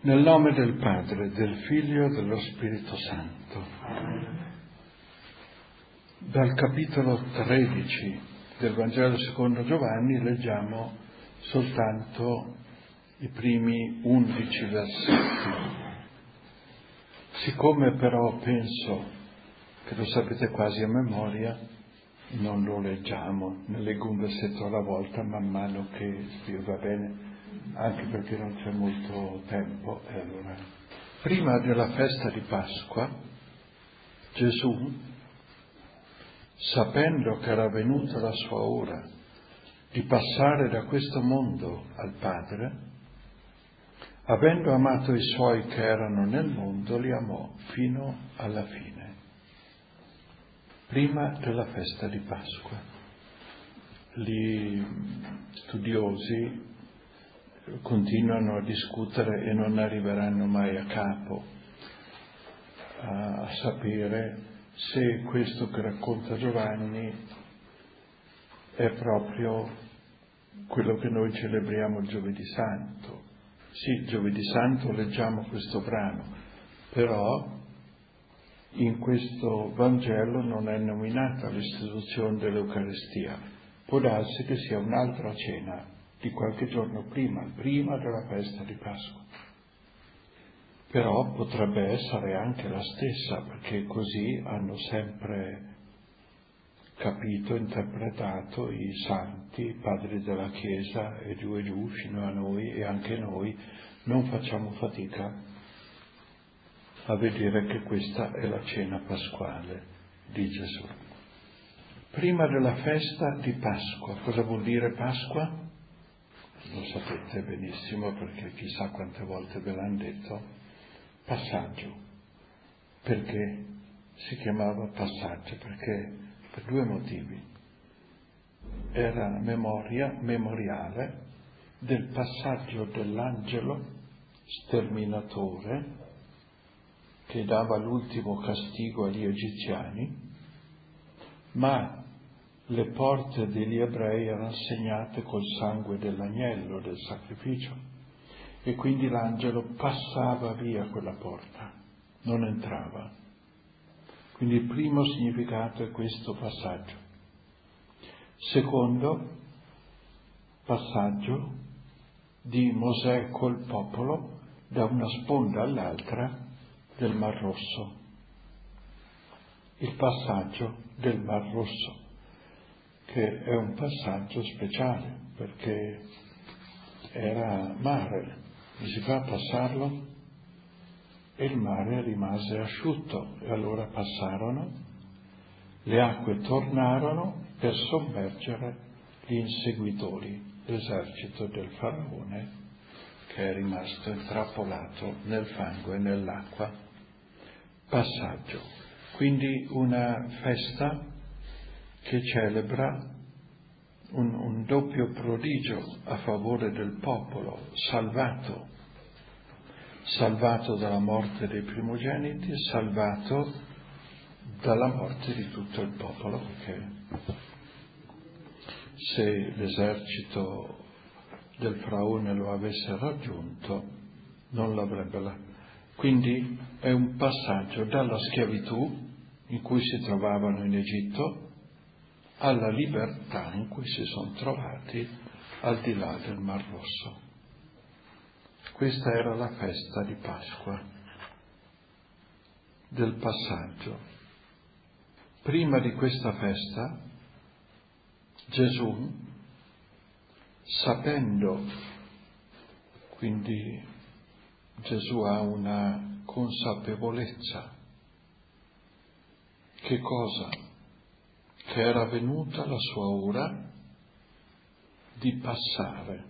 Nel nome del Padre, del Figlio e dello Spirito Santo. Dal capitolo 13 del Vangelo secondo Giovanni leggiamo soltanto i primi 11 versetti. Siccome però penso che lo sapete quasi a memoria, non lo leggiamo, ne leggo un versetto alla volta man mano che va bene, anche perché non c'è molto tempo. E allora, prima della festa di Pasqua, Gesù, sapendo che era venuta la sua ora di passare da questo mondo al Padre, avendo amato i suoi che erano nel mondo, li amò fino alla fine, prima della festa di Pasqua. Gli studiosi continuano a discutere e non arriveranno mai a capo a sapere se questo che racconta Giovanni è proprio quello che noi celebriamo il Giovedì Santo. Sì, Giovedì Santo leggiamo questo brano, però in questo Vangelo non è nominata l'istituzione dell'Eucaristia. Può darsi che sia un'altra cena di qualche giorno prima della festa di Pasqua. Però potrebbe essere anche la stessa, perché così hanno sempre capito, interpretato i santi, i padri della Chiesa, e giù fino a noi, e anche noi non facciamo fatica a vedere che questa è la cena pasquale di Gesù. Prima della festa di Pasqua. Cosa vuol dire Pasqua? Lo sapete benissimo, perché chissà quante volte ve l'hanno detto. Passaggio. Perché si chiamava passaggio? Perché per due motivi. Era memoriale del passaggio dell'angelo sterminatore che dava l'ultimo castigo agli egiziani, ma le porte degli ebrei erano segnate col sangue dell'agnello, del sacrificio, e quindi l'angelo passava via quella porta, non entrava. Quindi il primo significato è questo passaggio. Secondo passaggio di Mosè col popolo da una sponda all'altra del Mar Rosso. Il passaggio del Mar Rosso, che è un passaggio speciale, perché era mare, non si fa passarlo, e il mare rimase asciutto, e allora passarono, le acque tornarono per sommergere gli inseguitori, l'esercito del faraone, che è rimasto intrappolato nel fango e nell'acqua. Passaggio. Quindi una festa che celebra un doppio prodigio a favore del popolo, salvato dalla morte dei primogeniti e salvato dalla morte di tutto il popolo, perché se l'esercito del faraone lo avesse raggiunto non l'avrebbe. Quindi è un passaggio dalla schiavitù in cui si trovavano in Egitto alla libertà in cui si sono trovati al di là del Mar Rosso. Questa era la festa di Pasqua, del passaggio. Prima di questa festa, Gesù, sapendo, quindi Gesù ha una consapevolezza, che cosa? Che era venuta la sua ora di passare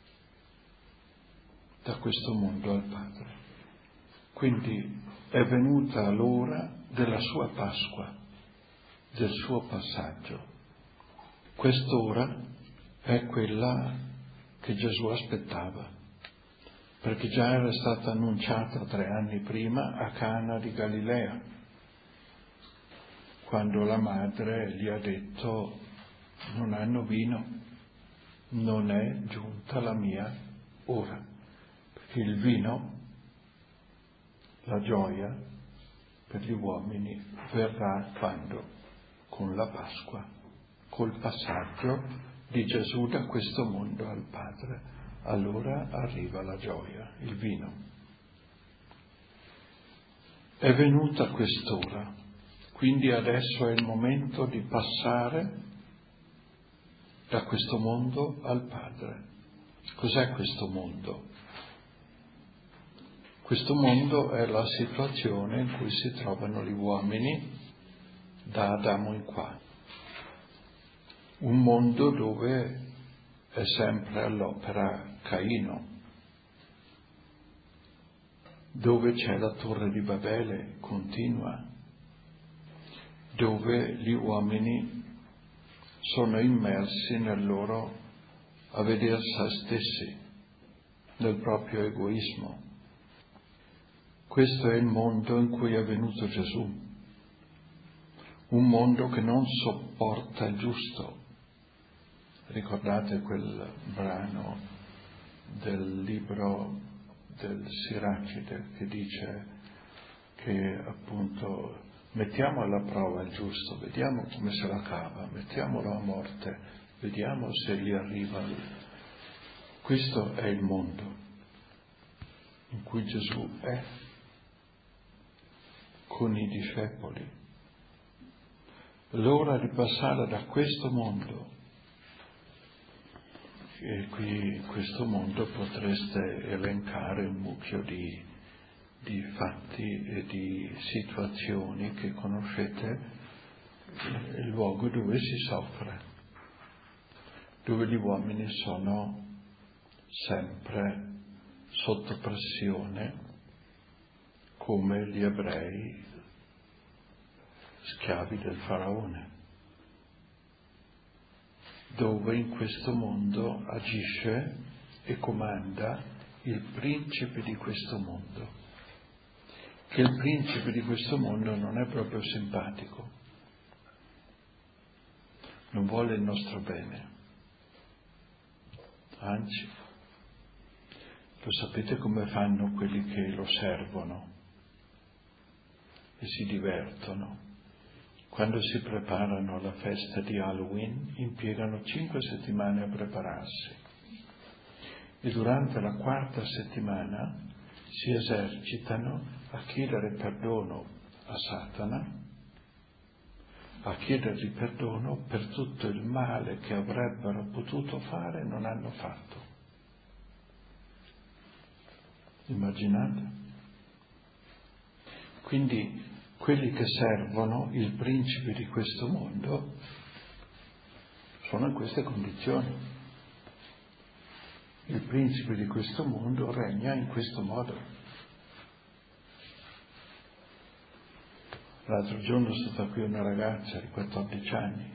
da questo mondo al Padre. Quindi è venuta l'ora della sua Pasqua, del suo passaggio. Quest'ora è quella che Gesù aspettava, perché già era stata annunciata 3 anni prima a Cana di Galilea, quando la madre gli ha detto: non hanno vino, non è giunta la mia ora, perché il vino La gioia per gli uomini verrà quando? Con la Pasqua, col passaggio di Gesù da questo mondo al Padre. Allora arriva la gioia, il vino. È venuta quest'ora, quindi adesso è il momento di passare da questo mondo al Padre. Cos'è questo mondo? Questo mondo è la situazione in cui si trovano gli uomini da Adamo in qua. Un mondo dove è sempre all'opera Caino, dove c'è la torre di Babele continua, dove gli uomini sono immersi nel loro a vedere se stessi, nel proprio egoismo. Questo è il mondo in cui è venuto Gesù, un mondo che non sopporta il giusto. Ricordate quel brano del libro del Siracide che dice che appunto mettiamo alla prova il giusto, vediamo come se la cava, mettiamolo a morte, vediamo se gli arriva. Questo è il mondo in cui Gesù è con i discepoli. L'ora di passare da questo mondo, e qui in questo mondo potreste elencare un mucchio di fatti e di situazioni che conoscete, il luogo dove si soffre, dove gli uomini sono sempre sotto pressione, come gli ebrei schiavi del faraone, dove in questo mondo agisce e comanda il principe di questo mondo, che il principe di questo mondo non è proprio simpatico, non vuole il nostro bene, anzi, lo sapete come fanno quelli che lo servono e si divertono? Quando si preparano alla festa di Halloween, impiegano 5 settimane a prepararsi e durante la 4ª settimana si esercitano a chiedere perdono a Satana, a chiedergli perdono per tutto il male che avrebbero potuto fare e non hanno fatto. Immaginate? Quindi quelli che servono il principe di questo mondo sono in queste condizioni. Il principe di questo mondo regna in questo modo. L'altro giorno è stata qui una ragazza di 14 anni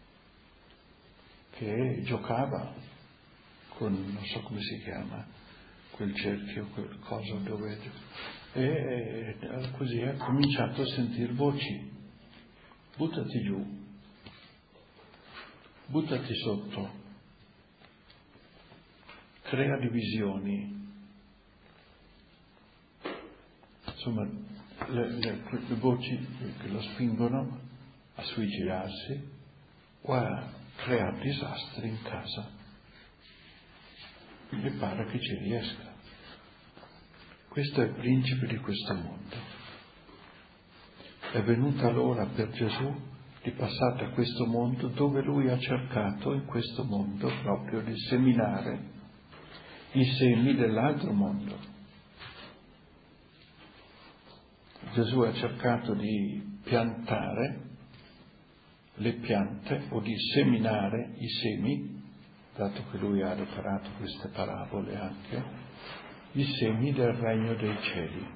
che giocava con, non so come si chiama, quel cerchio, quel coso dove... E così ha cominciato a sentire voci. Buttati giù, buttati sotto, crea divisioni. Insomma, le voci che lo spingono a suicidarsi o a creare disastri in casa. Mi pare che ci riesca. Questo è il principe di questo mondo. È venuta l'ora per Gesù di passare da questo mondo dove lui ha cercato in questo mondo proprio di seminare i semi dell'altro mondo. Gesù ha cercato di piantare le piante o di seminare i semi, dato che lui ha adoperato queste parabole anche, i semi del regno dei cieli,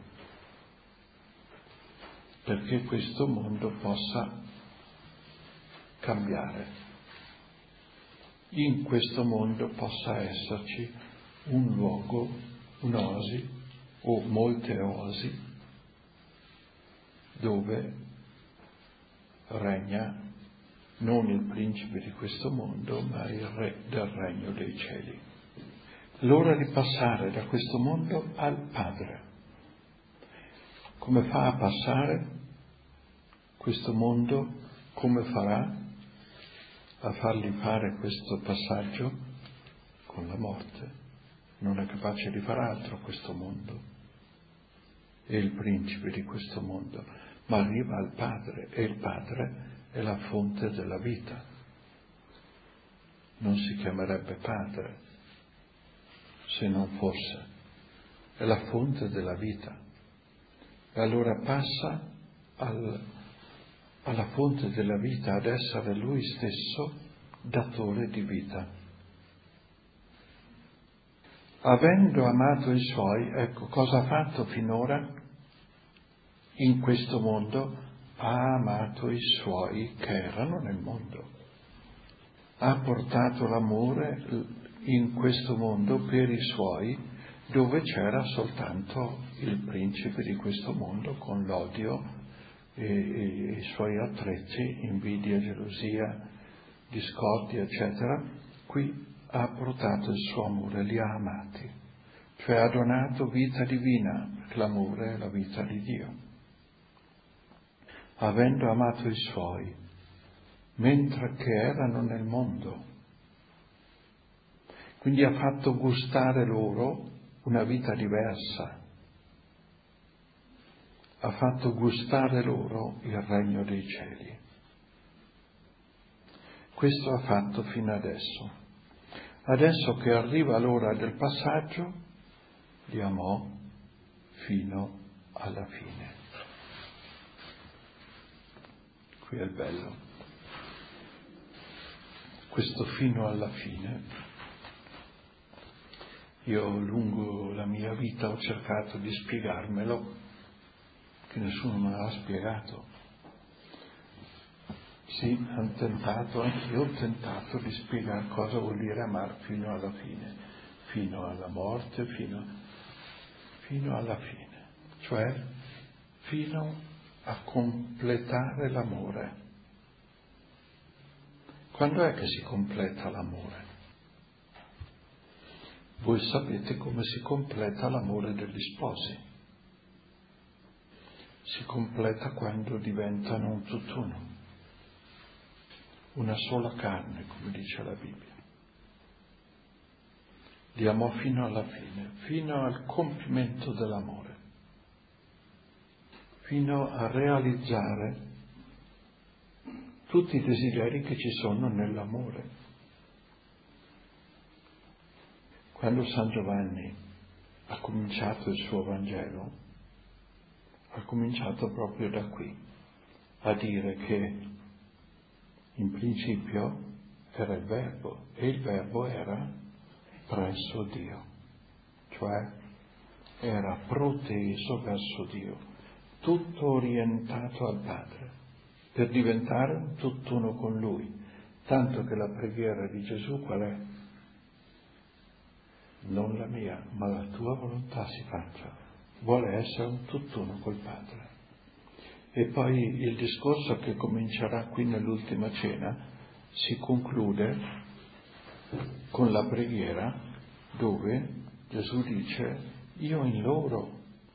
perché questo mondo possa cambiare. In questo mondo possa esserci un luogo, un'oasi o molte oasi, dove regna non il principe di questo mondo, ma il re del regno dei cieli. L'ora di passare da questo mondo al Padre. Come fa a passare questo mondo? Come farà a fargli fare questo passaggio? Con la morte. Non è capace di far altro questo mondo. È il principe di questo mondo, ma arriva al Padre e il Padre è la fonte della vita. Non si chiamerebbe Padre se non fosse. È la fonte della vita. E allora passa alla fonte della vita, ad essere Lui stesso datore di vita. Avendo amato i Suoi, ecco, cosa ha fatto finora? In questo mondo ha amato i Suoi che erano nel mondo. Ha portato l'amore in questo mondo per i Suoi, dove c'era soltanto il principe di questo mondo con l'odio e i suoi attrezzi, invidia, gelosia, discordia, eccetera. Qui ha portato il suo amore, li ha amati, cioè ha donato vita divina, perché l'amore è la vita di Dio. Avendo amato i Suoi, mentre che erano nel mondo. Quindi ha fatto gustare loro una vita diversa. Ha fatto gustare loro il regno dei cieli. Questo ha fatto fino adesso. Adesso che arriva l'ora del passaggio, li amò fino alla fine. Qui è il bello. Questo fino alla fine, io lungo la mia vita ho cercato di spiegarmelo, che nessuno me l'ha spiegato. Sì, hanno tentato, anche io ho tentato di spiegare cosa vuol dire amare fino alla fine, fino alla morte, fino alla fine, cioè fino a completare l'amore. Quando è che si completa l'amore? Voi sapete come si completa l'amore degli sposi. Si completa quando diventano un tutt'uno, una sola carne, come dice la Bibbia. Li amò fino alla fine, fino al compimento dell'amore, fino a realizzare tutti i desideri che ci sono nell'amore. Quando San Giovanni ha cominciato il suo Vangelo, ha cominciato proprio da qui, a dire che in principio era il Verbo e il Verbo era presso Dio, cioè era proteso verso Dio, tutto orientato al Padre, per diventare un tutt'uno con Lui, tanto che la preghiera di Gesù qual è? Non la mia, ma la tua volontà si faccia. Vuole essere un tutt'uno col Padre. E poi il discorso che comincerà qui nell'ultima cena si conclude con la preghiera dove Gesù dice: io in loro,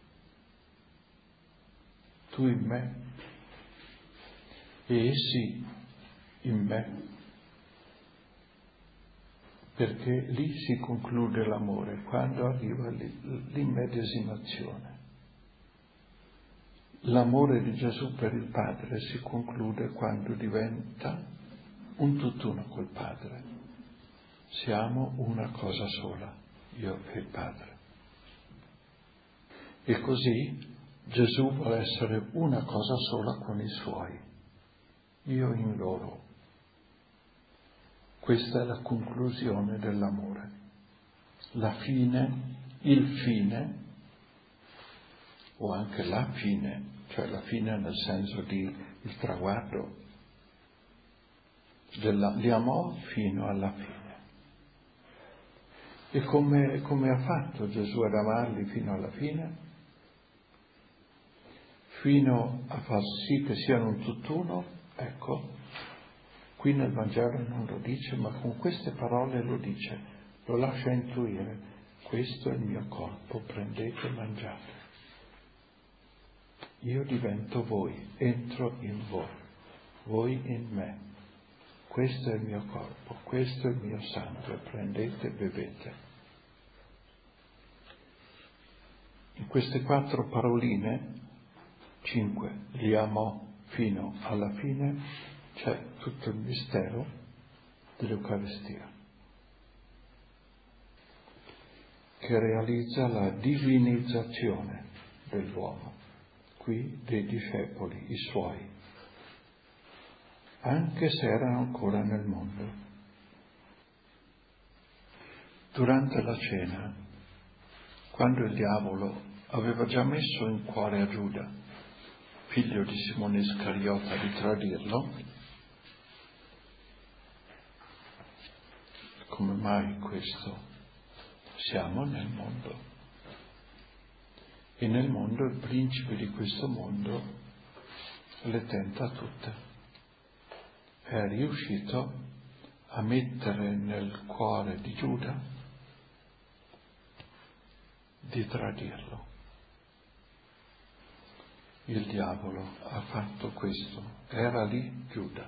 tu in me e essi in me, perché lì si conclude l'amore, quando arriva l'immedesimazione. L'amore di Gesù per il Padre si conclude quando diventa un tutt'uno col Padre. Siamo una cosa sola, io e il Padre. E così Gesù vuole essere una cosa sola con i Suoi, io in loro. Questa è la conclusione dell'amore. La fine, il fine, o anche la fine, cioè la fine nel senso di il traguardo, li amò fino alla fine. E come ha fatto Gesù ad amarli fino alla fine? Fino a far sì che siano un tutt'uno, ecco, qui nel Vangelo non lo dice, ma con queste parole lo dice, lo lascia intuire: questo è il mio corpo, prendete e mangiate. io divento voi, entro in voi in me. Questo è il mio corpo, questo è il mio sangue, prendete e bevete. In queste 4 paroline, 5, li amò fino alla fine, c'è tutto il mistero dell'Eucaristia, che realizza la divinizzazione dell'uomo, qui dei discepoli, i suoi, anche se erano ancora nel mondo. Durante la cena, quando il diavolo aveva già messo in cuore a Giuda, figlio di Simone Iscariota, di tradirlo, come mai questo? Siamo nel mondo. E nel mondo il principe di questo mondo le tenta tutte. È riuscito a mettere nel cuore di Giuda di tradirlo. Il diavolo ha fatto questo. Era lì Giuda,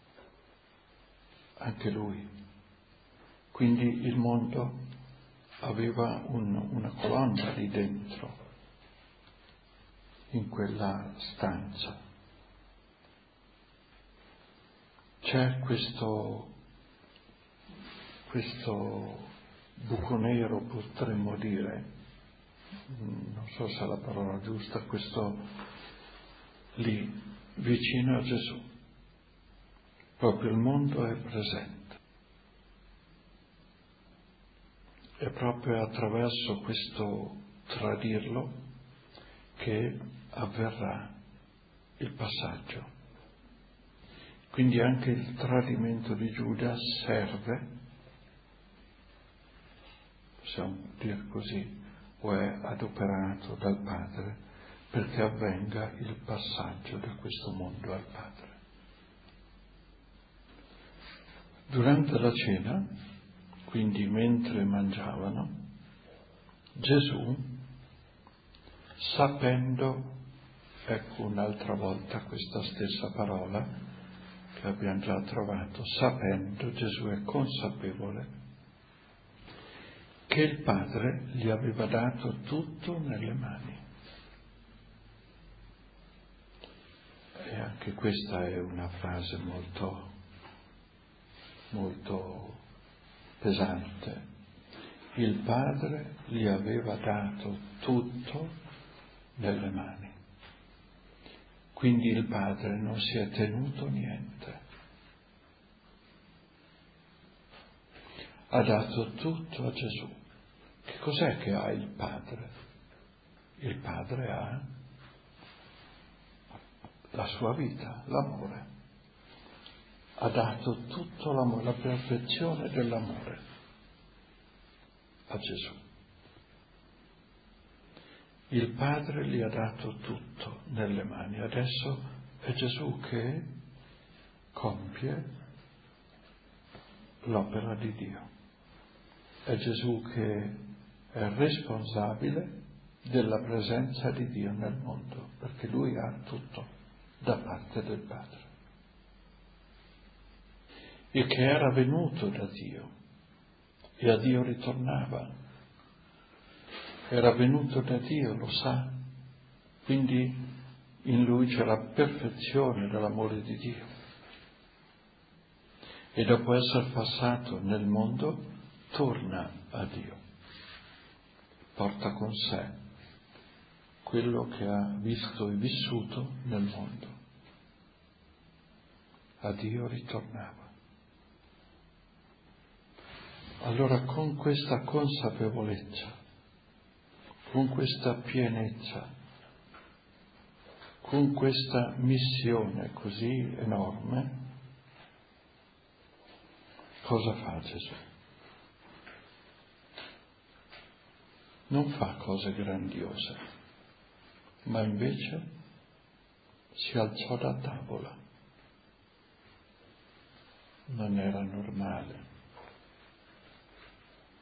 anche lui. Quindi il mondo aveva una colonna lì dentro, in quella stanza. C'è questo buco nero, potremmo dire, non so se è la parola giusta, questo lì, vicino a Gesù. Proprio il mondo è presente. È proprio attraverso questo tradirlo che avverrà il passaggio. Quindi anche il tradimento di Giuda serve, possiamo dire così, o è adoperato dal Padre perché avvenga il passaggio da questo mondo al Padre. Durante la cena, quindi mentre mangiavano, Gesù, sapendo, ecco un'altra volta questa stessa parola che abbiamo già trovato, sapendo, Gesù è consapevole che il Padre gli aveva dato tutto nelle mani. E anche questa è una frase molto, molto pesante. Il Padre gli aveva dato tutto nelle mani. Quindi il Padre non si è tenuto niente. Ha dato tutto a Gesù. Che cos'è che ha il Padre? Il Padre ha la sua vita, l'amore. Ha dato tutto l'amore, la perfezione dell'amore a Gesù. Il Padre gli ha dato tutto nelle mani. Adesso è Gesù che compie l'opera di Dio. È Gesù che è responsabile della presenza di Dio nel mondo, perché Lui ha tutto da parte del Padre. E che era venuto da Dio e a Dio ritornava. Era venuto da Dio, lo sa, quindi in Lui c'è la perfezione dell'amore di Dio. E dopo essere passato nel mondo, torna a Dio. Porta con sé quello che ha visto e vissuto nel mondo. A Dio ritornava. Allora con questa consapevolezza, con questa pienezza, con questa missione così enorme, cosa fa Gesù? Non fa cose grandiose, ma invece si alzò da tavola. Non era normale.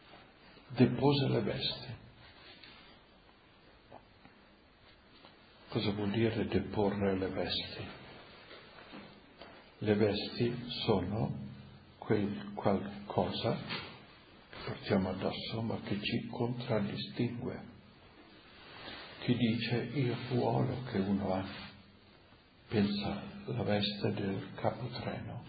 Depose le vesti. Cosa vuol dire deporre le vesti? Le vesti sono quel qualcosa che portiamo addosso ma che ci contraddistingue. Chi dice il ruolo che uno ha, pensa alla veste del capotreno,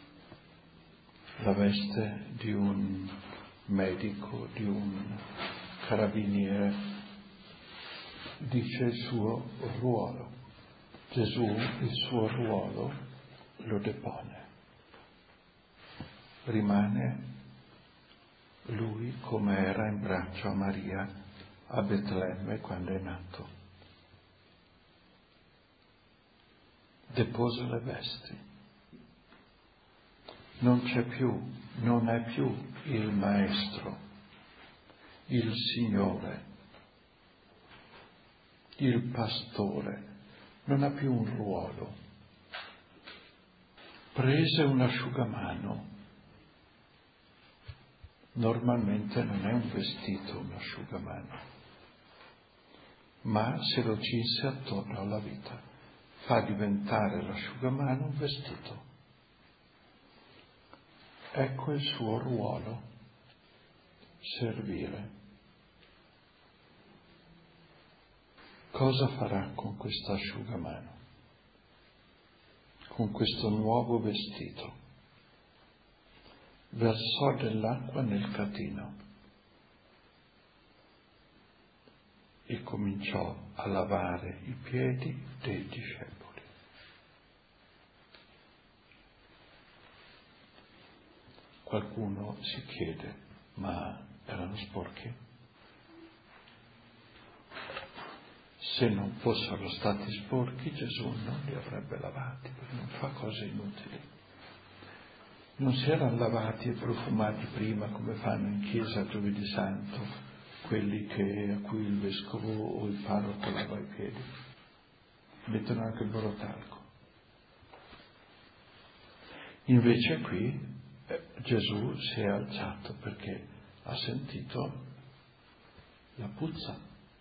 la veste di un medico, di un carabiniere, dice il suo ruolo. Gesù il suo ruolo lo depone. Rimane lui come era in braccio a Maria a Betlemme quando è nato. Depose le vesti. Non è più il maestro, il Signore, il pastore, non ha più un ruolo. Prese un asciugamano. Normalmente non è un vestito un asciugamano, ma se lo cinse attorno alla vita, fa diventare l'asciugamano un vestito. Ecco il suo ruolo, servire. Cosa farà con questo asciugamano? Con questo nuovo vestito? Versò dell'acqua nel catino e cominciò a lavare i piedi dei discepoli. Qualcuno si chiede, ma erano sporchi? Se non fossero stati sporchi, Gesù non li avrebbe lavati, perché non fa cose inutili. Non si erano lavati e profumati prima come fanno in chiesa giovedì santo, quelli a cui il vescovo o il parroco lava i piedi. Mettono anche il borotalco. Invece qui Gesù si è alzato perché ha sentito la puzza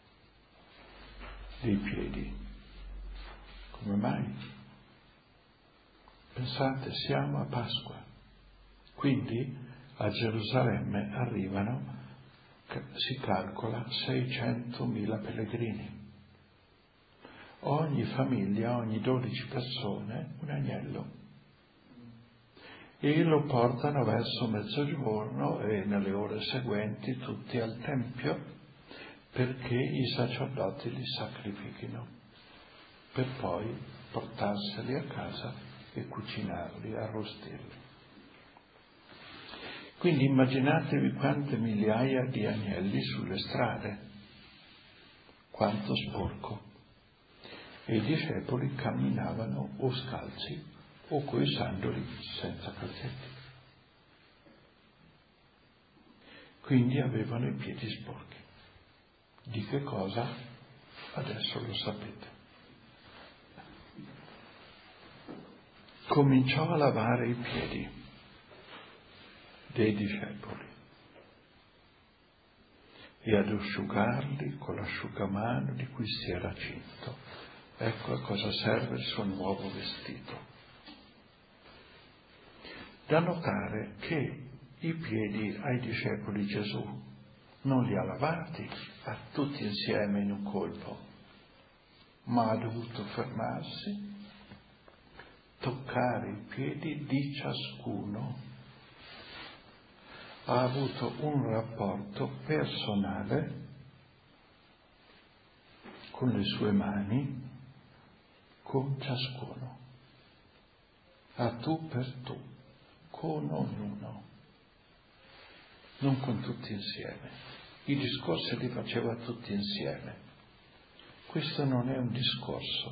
dei piedi. Come mai? Pensate, siamo a Pasqua, quindi a Gerusalemme arrivano, si calcola, 600.000 pellegrini. Ogni famiglia, ogni 12 persone, un agnello. E lo portano verso mezzogiorno e nelle ore seguenti tutti al Tempio perché i sacerdoti li sacrifichino, per poi portarseli a casa e cucinarli, arrostirli. Quindi immaginatevi quante migliaia di agnelli sulle strade, quanto sporco. E i discepoli camminavano o scalzi o coi sandali senza calzetti. Quindi avevano i piedi sporchi. Di che cosa? Adesso lo sapete. Cominciò a lavare i piedi dei discepoli e ad asciugarli con l'asciugamano di cui si era cinto. Ecco a cosa serve il suo nuovo vestito. Da notare che i piedi ai discepoli Gesù non li ha lavati a tutti insieme in un colpo, ma ha dovuto fermarsi, toccare i piedi di ciascuno. Ha avuto un rapporto personale con le sue mani, con ciascuno, a tu per tu, con ognuno, non con tutti insieme. I discorsi li faceva tutti insieme. Questo non è un discorso.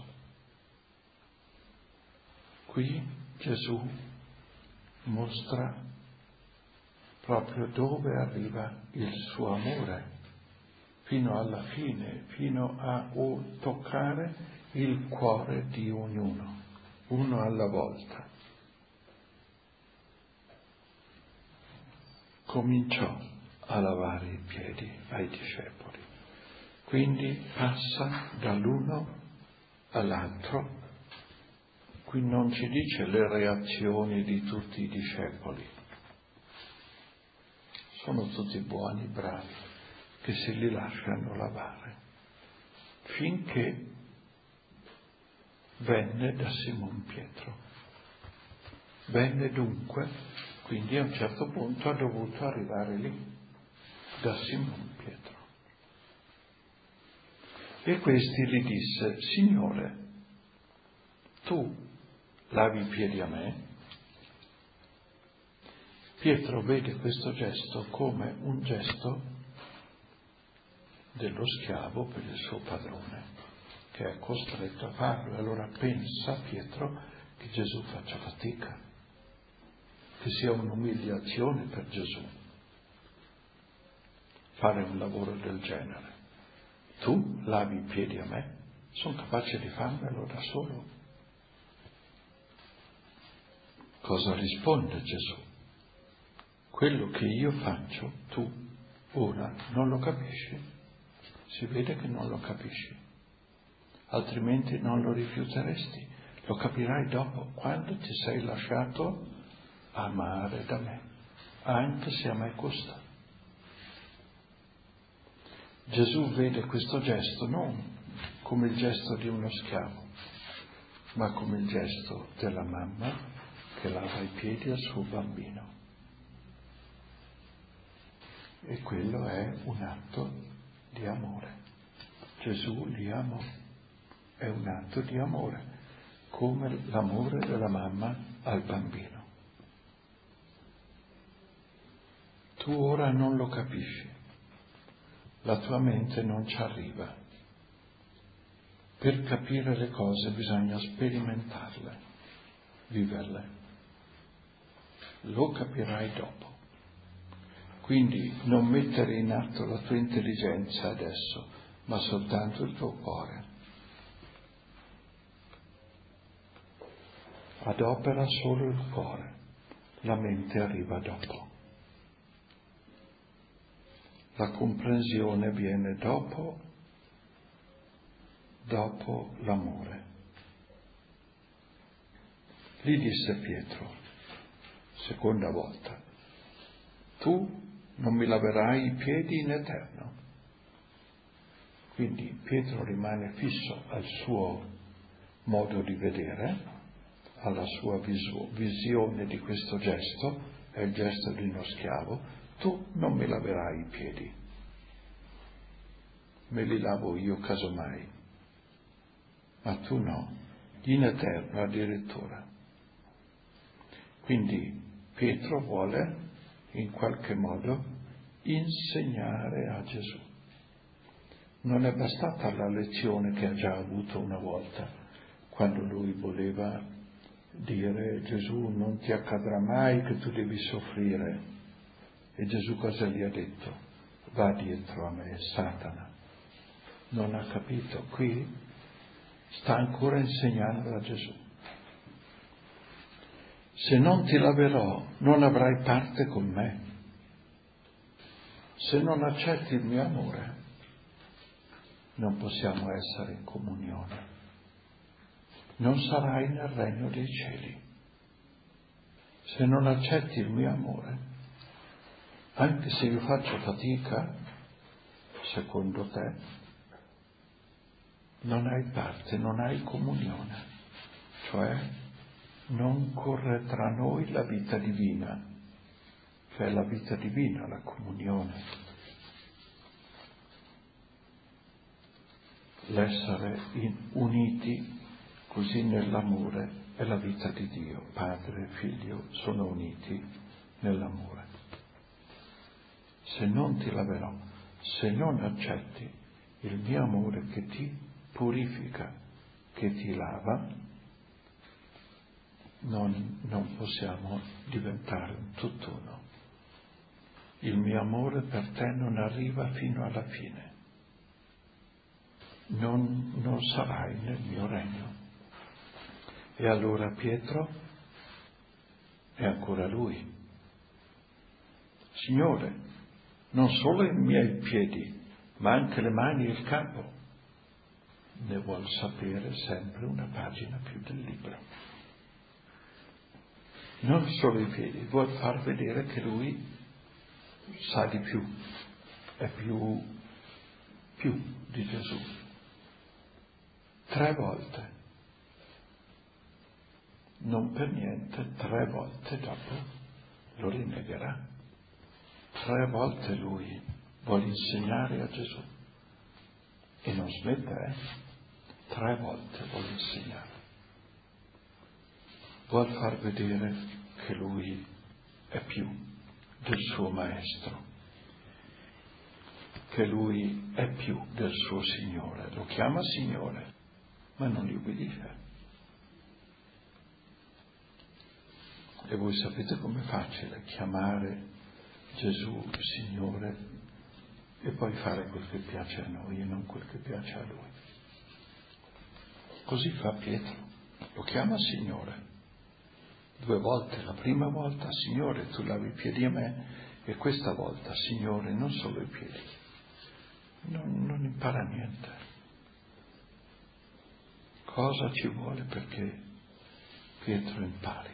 Qui Gesù mostra proprio dove arriva il suo amore, fino alla fine, fino a toccare il cuore di ognuno, uno alla volta. Cominciò a lavare i piedi ai discepoli. Quindi passa dall'uno all'altro. Qui non ci dice le reazioni di tutti i discepoli. Sono tutti buoni, bravi, che se li lasciano lavare. Finché venne da Simon Pietro. Venne dunque, quindi a un certo punto ha dovuto arrivare lì, da Simon Pietro. E questi gli disse: Signore, tu lavi i piedi a me? Pietro vede questo gesto come un gesto dello schiavo per il suo padrone, che è costretto a farlo. E allora pensa Pietro che Gesù faccia fatica, che sia un'umiliazione per Gesù fare un lavoro del genere. Tu lavi i piedi a me? Sono capace di farmelo da solo. Cosa risponde Gesù? Quello che io faccio, tu ora non lo capisci? Si vede che non lo capisci, altrimenti non lo rifiuteresti. Lo capirai dopo, quando ti sei lasciato amare da me, anche se a me costa. Gesù vede questo gesto non come il gesto di uno schiavo, ma come il gesto della mamma che lava i piedi al suo bambino. E quello è un atto di amore. Gesù li amò, è un atto di amore, come l'amore della mamma al bambino. Tu ora non lo capisci, la tua mente non ci arriva. Per capire le cose bisogna sperimentarle, viverle. Lo capirai dopo. Quindi non mettere in atto la tua intelligenza adesso, ma soltanto il tuo cuore. Adopera solo il cuore, la mente arriva dopo. La comprensione viene dopo l'amore. Gli disse Pietro, seconda volta, tu non mi laverai i piedi in eterno. Quindi Pietro rimane fisso al suo modo di vedere, alla sua visione di questo gesto, è il gesto di uno schiavo. Tu non mi laverai i piedi, me li lavo io casomai, ma tu no, in eterno addirittura. Quindi Pietro vuole in qualche modo insegnare a Gesù. Non è bastata la lezione che ha già avuto una volta, quando lui voleva dire: Gesù, non ti accadrà mai che tu devi soffrire. E Gesù cosa gli ha detto? Va dietro a me, Satana. Non ha capito. Qui sta ancora insegnando a Gesù. Se non ti laverò, non avrai parte con me. Se non accetti il mio amore, non possiamo essere in comunione. Non sarai nel regno dei cieli. Se non accetti il mio amore, anche se io faccio fatica, secondo te, non hai parte, non hai comunione. Cioè, non corre tra noi la vita divina, cioè la vita divina, la comunione. L'essere uniti così nell'amore è la vita di Dio. Padre e Figlio sono uniti nell'amore. Se non ti laverò, se non accetti il mio amore che ti purifica, che ti lava, non possiamo diventare un tutt'uno. Il mio amore per te non arriva fino alla fine. Non sarai nel mio regno. E allora Pietro è ancora lui. Signore, non solo i miei piedi, ma anche le mani e il capo. ne vuol sapere sempre una pagina più del libro. Non solo i piedi, vuol far vedere che lui sa di più, è più di Gesù. 3 volte, non per niente, 3 volte dopo lo rinnegherà. 3 volte lui vuole insegnare a Gesù e non smette, 3 volte vuole insegnare. Vuol far vedere che lui è più del suo maestro, che lui è più del suo Signore. Lo chiama Signore, ma non gli ubbidisce. E voi sapete com'è facile chiamare Gesù Signore e poi fare quel che piace a noi e non quel che piace a Lui. Così fa Pietro, lo chiama Signore. 2 volte, la prima volta, Signore, tu lavi i piedi a me, e questa volta, Signore, non solo i piedi. Non impara niente. Cosa ci vuole perché Pietro impari?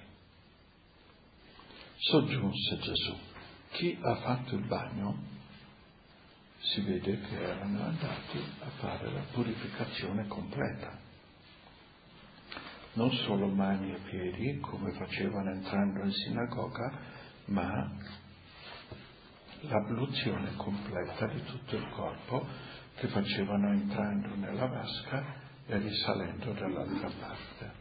Soggiunse Gesù. Chi ha fatto il bagno, si vede che erano andati a fare la purificazione completa. Non solo mani e piedi, come facevano entrando in sinagoga, ma l'abluzione completa di tutto il corpo che facevano entrando nella vasca e risalendo dall'altra parte.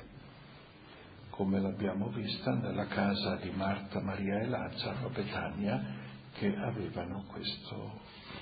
Come l'abbiamo vista nella casa di Marta, Maria e Lazzaro a Betania, che avevano questo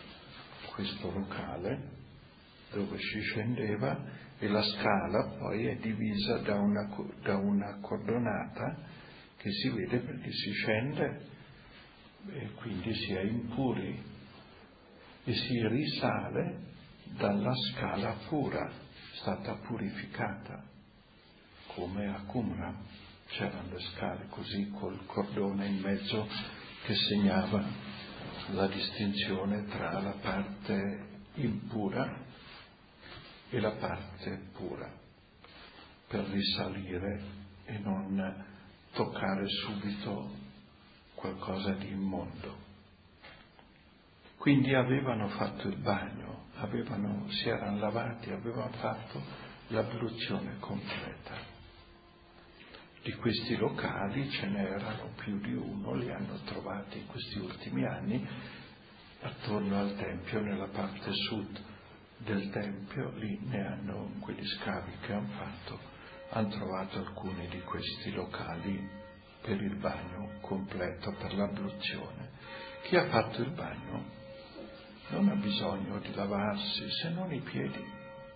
locale dove si scendeva, e la scala poi è divisa da una cordonata che si vede perché si scende e quindi si è impuri e si risale dalla scala pura, stata purificata, come a Qumran c'erano le scale così col cordone in mezzo che segnava la distinzione tra la parte impura e la parte pura, per risalire e non toccare subito qualcosa di immondo. Quindi avevano fatto il bagno, si erano lavati, avevano fatto l'abluzione completa. Di questi locali ce n'erano più di uno, li hanno trovati in questi ultimi anni attorno al Tempio, nella parte sud del Tempio, lì quelli scavi che hanno trovato alcuni di questi locali per il bagno completo, per l'abluzione. Chi ha fatto il bagno non ha bisogno di lavarsi se non i piedi.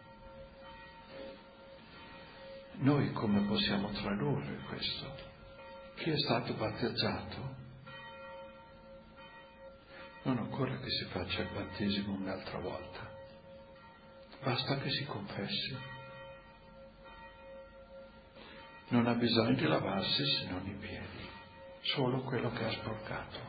Noi come possiamo tradurre questo? Chi è stato battezzato non occorre che si faccia il battesimo un'altra volta, basta che si confessi. Non ha bisogno di lavarsi se non i piedi, solo quello che ha sporcato,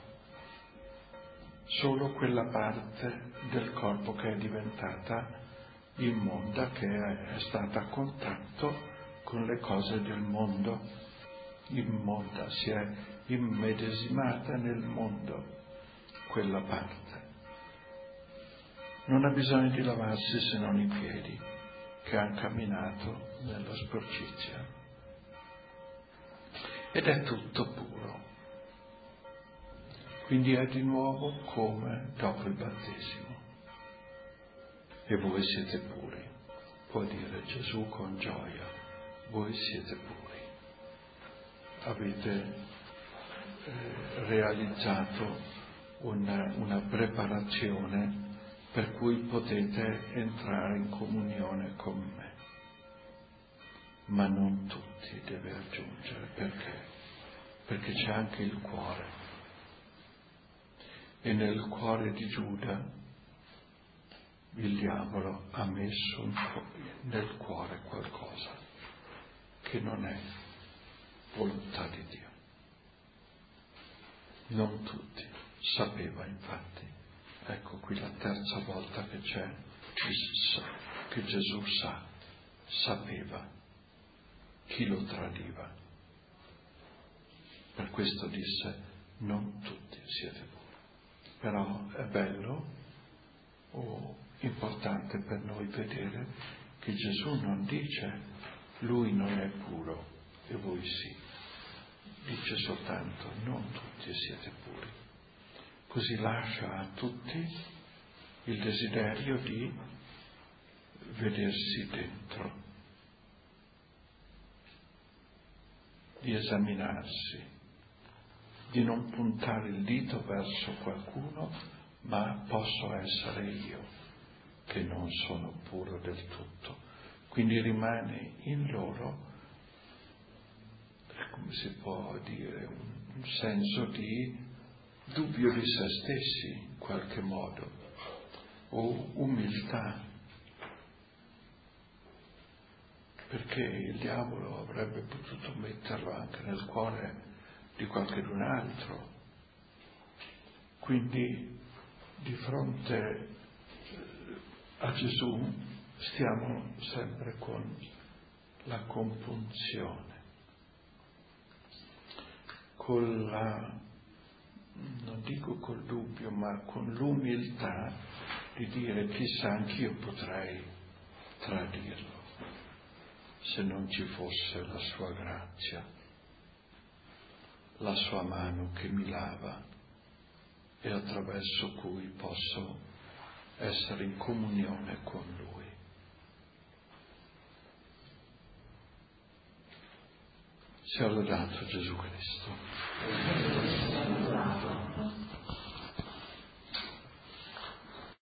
solo quella parte del corpo che è diventata immonda, che è stata a contatto con le cose del mondo, immonda, si è immedesimata nel mondo, quella parte. Non ha bisogno di lavarsi se non i piedi, che hanno camminato nella sporcizia. Ed è tutto puro. Quindi è di nuovo come dopo il battesimo. E voi siete puri, può dire Gesù con gioia. Voi siete puri, avete realizzato una preparazione per cui potete entrare in comunione con me. Ma non tutti, deve aggiungere. Perché? Perché c'è anche il cuore. E nel cuore di Giuda il diavolo ha messo nel cuore qualcosa che non è volontà di Dio. Non tutti sapeva, infatti. Ecco qui la terza volta che c'è che Gesù sapeva chi lo tradiva. Per questo disse: non tutti siete puri. Però è bello o importante per noi vedere che Gesù non dice lui non è puro e voi sì. Dice soltanto non tutti siete puri. Così lascia a tutti il desiderio di vedersi dentro, di esaminarsi, di non puntare il dito verso qualcuno, ma posso essere io che non sono puro del tutto. Quindi rimane in loro, come si può dire, un senso di dubbio di se stessi in qualche modo, o umiltà, perché il diavolo avrebbe potuto metterlo anche nel cuore di qualcun altro. Quindi di fronte a Gesù stiamo sempre con la compunzione, con non dico col dubbio, ma con l'umiltà di dire chissà anch'io potrei tradirlo se non ci fosse la sua grazia, la sua mano che mi lava e attraverso cui posso essere in comunione con Lui. Sia lodato Gesù Cristo.